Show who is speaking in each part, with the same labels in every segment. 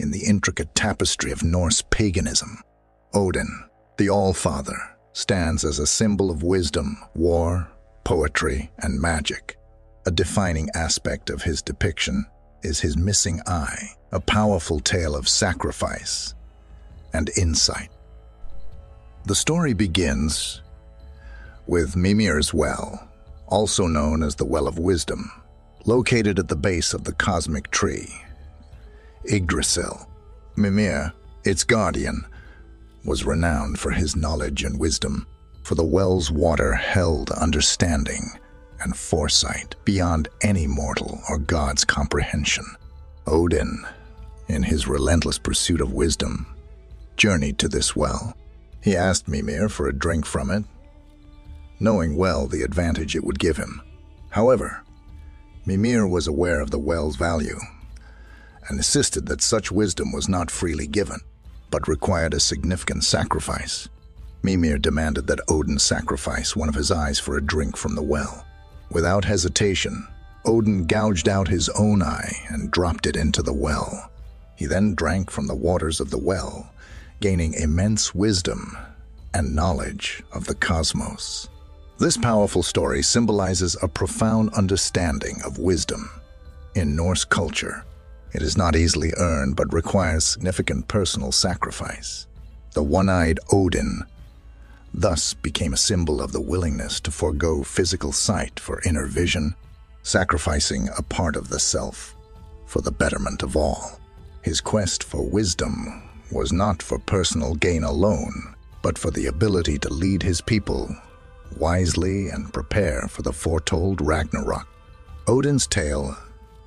Speaker 1: in the intricate tapestry of Norse paganism. Odin, the All-Father, stands as a symbol of wisdom, war, poetry, and magic. A defining aspect of his depiction is his missing eye, a powerful tale of sacrifice and insight. The story begins with Mimir's Well, also known as the Well of Wisdom, located at the base of the cosmic tree, Yggdrasil. Mimir, its guardian, was renowned for his knowledge and wisdom, for the well's water held understanding and foresight beyond any mortal or god's comprehension. Odin, in his relentless pursuit of wisdom, journeyed to this well. He asked Mimir for a drink from it, knowing well the advantage it would give him. However, Mimir was aware of the well's value and insisted that such wisdom was not freely given, but required a significant sacrifice. Mimir demanded that Odin sacrifice one of his eyes for a drink from the well. Without hesitation, Odin gouged out his own eye and dropped it into the well. He then drank from the waters of the well, gaining immense wisdom and knowledge of the cosmos. This powerful story symbolizes a profound understanding of wisdom. In Norse culture, it is not easily earned but requires significant personal sacrifice. The one-eyed Odin thus became a symbol of the willingness to forego physical sight for inner vision, sacrificing a part of the self for the betterment of all. His quest for wisdom was not for personal gain alone, but for the ability to lead his people wisely and prepare for the foretold Ragnarok. Odin's tale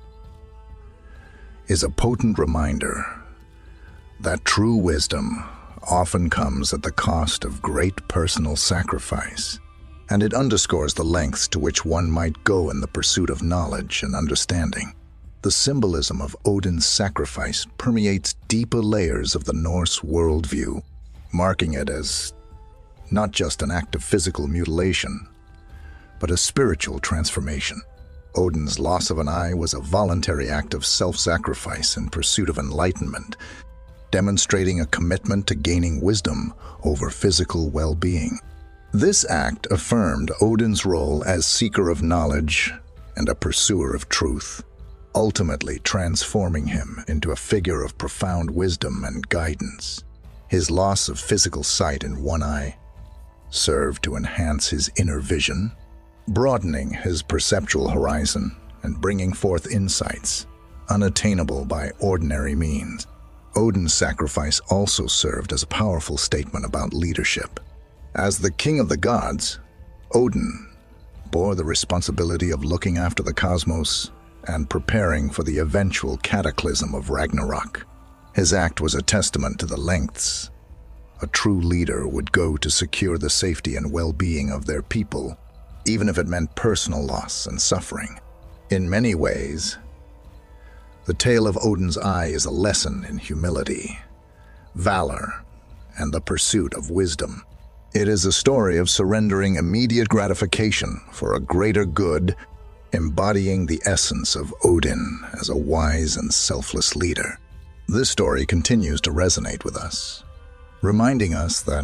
Speaker 1: is a potent reminder that true wisdom often comes at the cost of great personal sacrifice, and it underscores the lengths to which one might go in the pursuit of knowledge and understanding. The symbolism of Odin's sacrifice permeates deeper layers of the Norse worldview, marking it as not just an act of physical mutilation, but a spiritual transformation. Odin's loss of an eye was a voluntary act of self-sacrifice in pursuit of enlightenment, demonstrating a commitment to gaining wisdom over physical well-being. This act affirmed Odin's role as seeker of knowledge and a pursuer of truth, ultimately transforming him into a figure of profound wisdom and guidance. His loss of physical sight in one eye served to enhance his inner vision, broadening his perceptual horizon and bringing forth insights unattainable by ordinary means. Odin's sacrifice also served as a powerful statement about leadership. As the king of the gods, Odin bore the responsibility of looking after the cosmos and preparing for the eventual cataclysm of Ragnarok. His act was a testament to the lengths a true leader would go to secure the safety and well-being of their people, even if it meant personal loss and suffering. In many ways, the tale of Odin's eye is a lesson in humility, valor, and the pursuit of wisdom. It is a story of surrendering immediate gratification for a greater good, embodying the essence of Odin as a wise and selfless leader. This story continues to resonate with us, reminding us that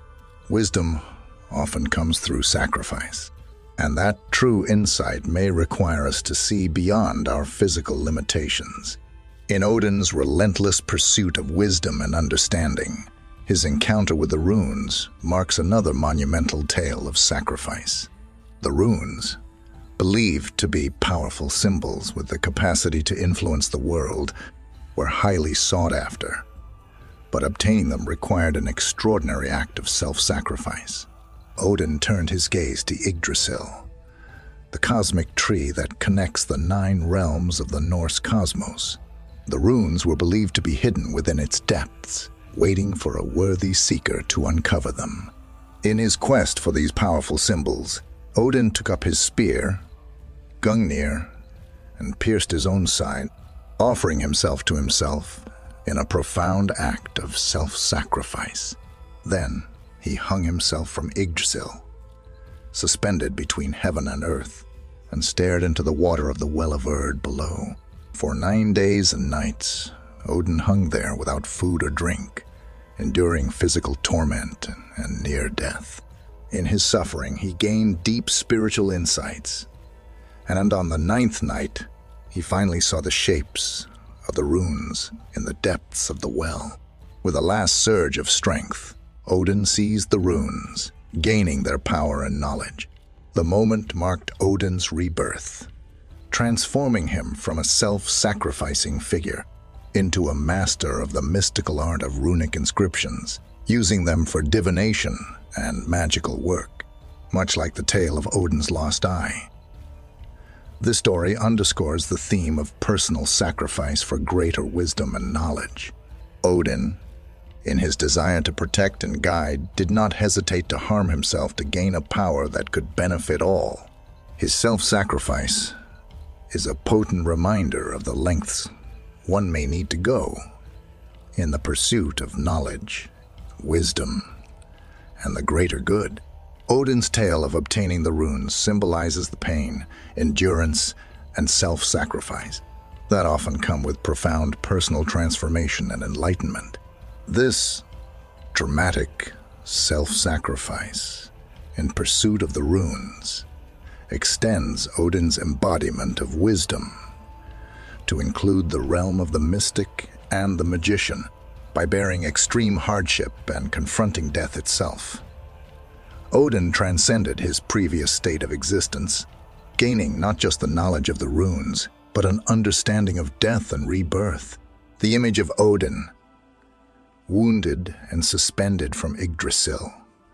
Speaker 1: wisdom often comes through sacrifice, and that true insight may require us to see beyond our physical limitations. In Odin's relentless pursuit of wisdom and understanding, his encounter with the runes marks another monumental tale of sacrifice. The runes, believed to be powerful symbols with the capacity to influence the world, were highly sought after, but obtaining them required an extraordinary act of self-sacrifice. Odin turned his gaze to Yggdrasil, the cosmic tree that connects the 9 realms of the Norse cosmos. The runes were believed to be hidden within its depths, waiting for a worthy seeker to uncover them. In his quest for these powerful symbols, Odin took up his spear, Gungnir, and pierced his own side, offering himself to himself in a profound act of self-sacrifice. Then he hung himself from Yggdrasil, suspended between heaven and earth, and stared into the water of the Well of Erd below. For 9 days and nights, Odin hung there without food or drink, enduring physical torment and near death. In his suffering, he gained deep spiritual insights, and on the 9th night, he finally saw the shapes of the runes in the depths of the well. With a last surge of strength, Odin seized the runes, gaining their power and knowledge. The moment marked Odin's rebirth, transforming him from a self-sacrificing figure into a master of the mystical art of runic inscriptions, using them for divination and magical work, much like the tale of Odin's lost eye. This story underscores the theme of personal sacrifice for greater wisdom and knowledge. Odin, in his desire to protect and guide, did not hesitate to harm himself to gain a power that could benefit all. His self-sacrifice is a potent reminder of the lengths one may need to go in the pursuit of knowledge, wisdom, and the greater good. Odin's tale of obtaining the runes symbolizes the pain, endurance, and self-sacrifice that often come with profound personal transformation and enlightenment. This dramatic self-sacrifice in pursuit of the runes extends Odin's embodiment of wisdom to include the realm of the mystic and the magician by bearing extreme hardship and confronting death itself. Odin transcended his previous state of existence, gaining not just the knowledge of the runes, but an understanding of death and rebirth. The image of Odin, wounded and suspended from Yggdrasil,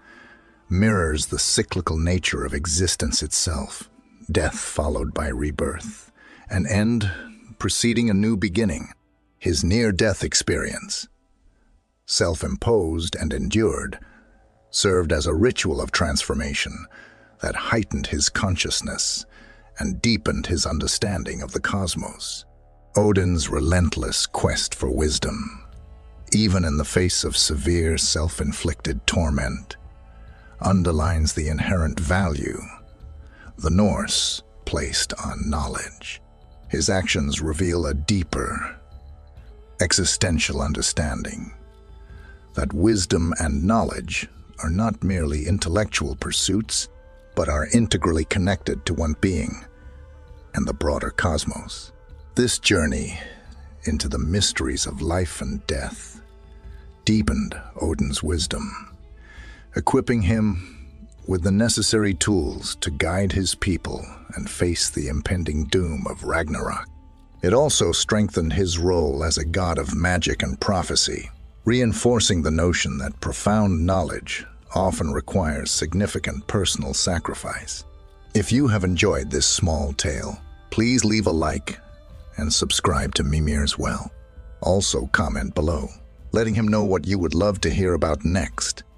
Speaker 1: mirrors the cyclical nature of existence itself, death followed by rebirth, an end preceding a new beginning. His near-death experience, self-imposed and endured, served as a ritual of transformation that heightened his consciousness and deepened his understanding of the cosmos. Odin's relentless quest for wisdom, even in the face of severe self-inflicted torment, underlines the inherent value the Norse placed on knowledge. His actions reveal a deeper, existential understanding that wisdom and knowledge are not merely intellectual pursuits, but are integrally connected to one being and the broader cosmos. This journey into the mysteries of life and death deepened Odin's wisdom, equipping him with the necessary tools to guide his people and face the impending doom of Ragnarok. It also strengthened his role as a god of magic and prophecy, reinforcing the notion that profound knowledge often requires significant personal sacrifice. If you have enjoyed this small tale, please leave a like and subscribe to Mimir's Well. Also comment below, letting him know what you would love to hear about next.